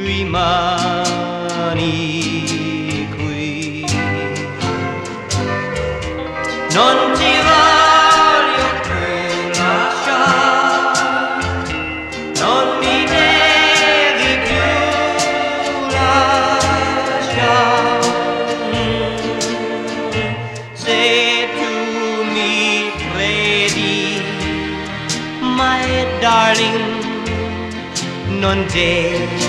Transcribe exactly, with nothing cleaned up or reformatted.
rimani qui. Non ti voglio più lasciare, non mi devi più lasciare. Se tu mi credi, my darling, non devi